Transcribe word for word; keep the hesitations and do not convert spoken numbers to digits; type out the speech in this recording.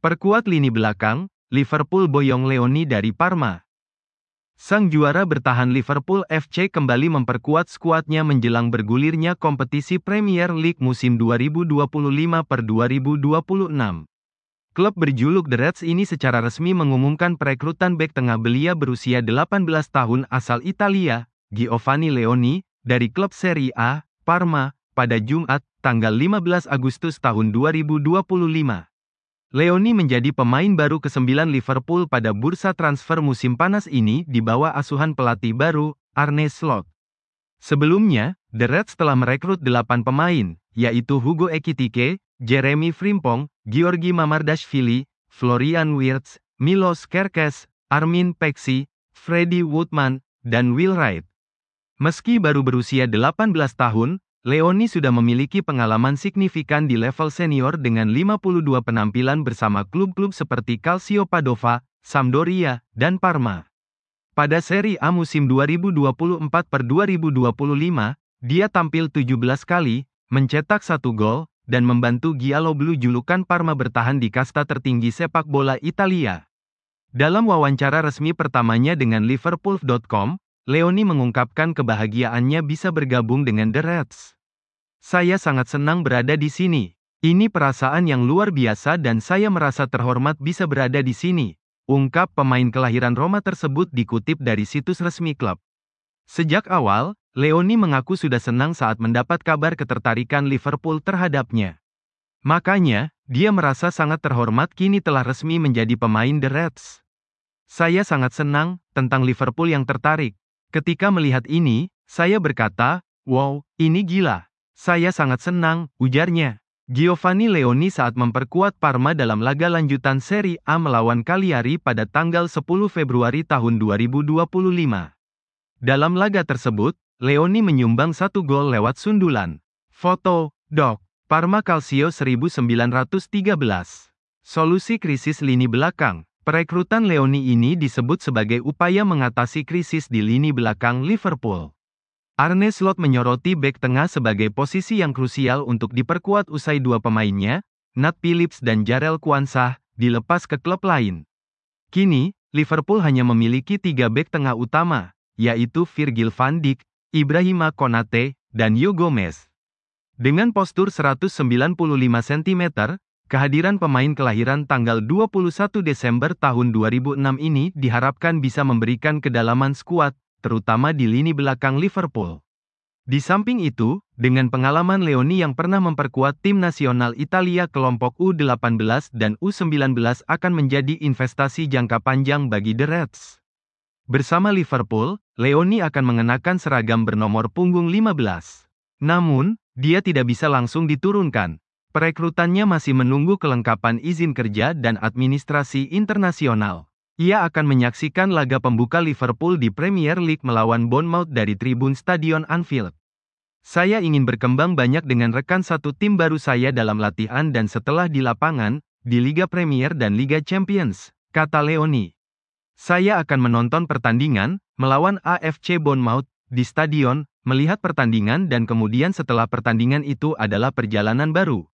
Perkuat lini belakang, Liverpool boyong Leoni dari Parma. Sang juara bertahan Liverpool F C kembali memperkuat skuadnya menjelang bergulirnya kompetisi Premier League musim dua ribu dua puluh lima per dua ribu dua puluh enam. Klub berjuluk The Reds ini secara resmi mengumumkan perekrutan bek tengah belia berusia delapan belas tahun asal Italia, Giovanni Leoni, dari klub Serie A, Parma, pada Jumat, tanggal lima belas Agustus tahun dua ribu dua puluh lima. Leoni menjadi pemain baru kesembilan Liverpool pada bursa transfer musim panas ini di bawah asuhan pelatih baru, Arne Slot. Sebelumnya, The Reds telah merekrut delapan pemain, yaitu Hugo Ekitike, Jeremy Frimpong, Georgi Mamardashvili, Florian Wirtz, Milos Kerkez, Armin Peksi, Freddie Woodman, dan Will Wright. Meski baru berusia delapan belas tahun, Leoni sudah memiliki pengalaman signifikan di level senior dengan lima puluh dua penampilan bersama klub-klub seperti Calcio Padova, Sampdoria, dan Parma. Pada Serie A musim dua ribu dua puluh empat per dua ribu dua puluh lima, dia tampil tujuh belas kali, mencetak satu gol, dan membantu Gialloblu julukan Parma bertahan di kasta tertinggi sepak bola Italia. Dalam wawancara resmi pertamanya dengan Liverpool dot com, Leoni mengungkapkan kebahagiaannya bisa bergabung dengan The Reds. "Saya sangat senang berada di sini. Ini perasaan yang luar biasa dan saya merasa terhormat bisa berada di sini," ungkap pemain kelahiran Roma tersebut dikutip dari situs resmi klub. Sejak awal, Leoni mengaku sudah senang saat mendapat kabar ketertarikan Liverpool terhadapnya. Makanya, dia merasa sangat terhormat kini telah resmi menjadi pemain The Reds. "Saya sangat senang tentang Liverpool yang tertarik. Ketika melihat ini, saya berkata, wow, ini gila. Saya sangat senang," ujarnya. Giovanni Leoni saat memperkuat Parma dalam laga lanjutan Serie A melawan Cagliari pada tanggal sepuluh Februari tahun dua ribu dua puluh lima. Dalam laga tersebut, Leoni menyumbang satu gol lewat sundulan. Foto, Doc. Parma Calcio seribu sembilan ratus tiga belas. Solusi krisis lini belakang. Perekrutan Leoni ini disebut sebagai upaya mengatasi krisis di lini belakang Liverpool. Arne Slot menyoroti bek tengah sebagai posisi yang krusial untuk diperkuat usai dua pemainnya, Nat Phillips dan Jarell Quansah, dilepas ke klub lain. Kini, Liverpool hanya memiliki tiga bek tengah utama, yaitu Virgil van Dijk, Ibrahima Konate, dan Joe Gomez. Dengan postur seratus sembilan puluh lima sentimeter, kehadiran pemain kelahiran tanggal dua puluh satu Desember tahun dua ribu enam ini diharapkan bisa memberikan kedalaman skuad, terutama di lini belakang Liverpool. Di samping itu, dengan pengalaman Leoni yang pernah memperkuat tim nasional Italia kelompok U delapan belas dan U sembilan belas akan menjadi investasi jangka panjang bagi The Reds. Bersama Liverpool, Leoni akan mengenakan seragam bernomor punggung lima belas. Namun, dia tidak bisa langsung diturunkan. Perekrutannya masih menunggu kelengkapan izin kerja dan administrasi internasional. Ia akan menyaksikan laga pembuka Liverpool di Premier League melawan Bournemouth dari tribun Stadion Anfield. "Saya ingin berkembang banyak dengan rekan satu tim baru saya dalam latihan dan setelah di lapangan, di Liga Premier dan Liga Champions," kata Leoni. "Saya akan menonton pertandingan, melawan A F C Bournemouth, di stadion, melihat pertandingan dan kemudian setelah pertandingan itu adalah perjalanan baru.